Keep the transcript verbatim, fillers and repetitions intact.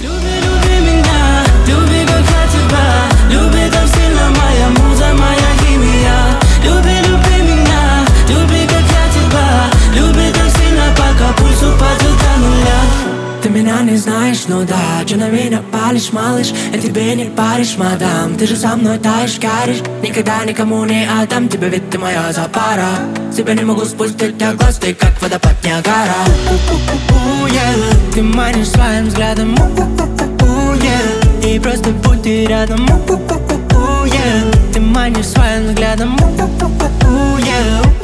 Люби, люби меня, люби, как я тебя. Люби так сильно, моя муза, моя химия. Люби, люби меня, люби, как я тебя. Люби так сильно, пока пульс упадет до нуля. Ты меня не знаешь, ну да, че на меня палишь, малыш? Я тебе не паришь, мадам. Ты же со мной таешь, каришь. Никогда никому не отдам тебя, ведь ты моя запара. С тебя не могу спустить я глаз, ты как водопад Ниагара. У-у-у-у, yeah. Ты манишь своим взглядом, у-у-у-у, yeah. И просто будь ты рядом, у-у-у-у, yeah. Ты манишь своим взглядом, у-у-у-у, yeah.